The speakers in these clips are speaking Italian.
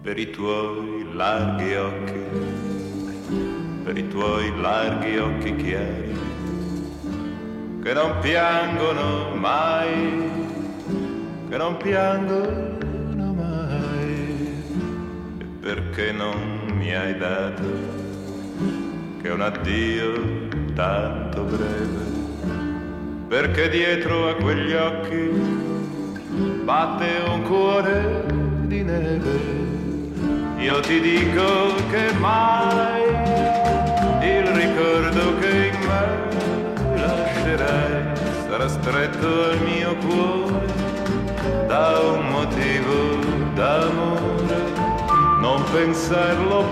per i tuoi larghi occhi, per i tuoi larghi occhi chiari, che non piangono mai, che non piangono mai. E perché non mi hai dato che un addio tanto breve? Perché dietro a quegli occhi batte un cuore di neve. Io ti dico che mai il ricordo che in me lascerai sarà stretto al mio cuore da un motivo d'amore. Non pensarlo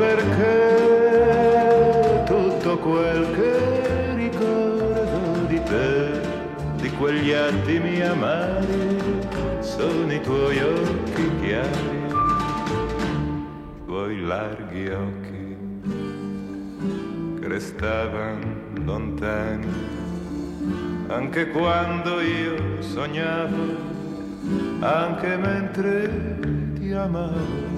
perché tutto quel che ricordo di te, di quegli attimi amari, sono i tuoi occhi chiari, tuoi larghi occhi che restavano lontani anche quando io sognavo, anche mentre ti amavo.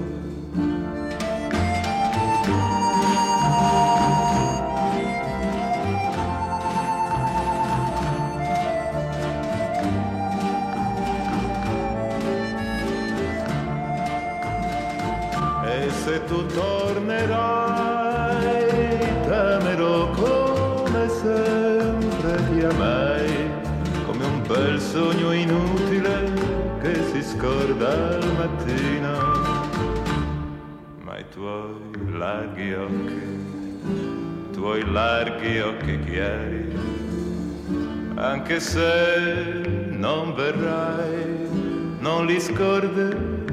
Se tu tornerai, t'amerò come sempre ti amai, come un bel sogno inutile che si scorda al mattino. Ma i tuoi larghi occhi chiari, anche se non verrai, non li scorderai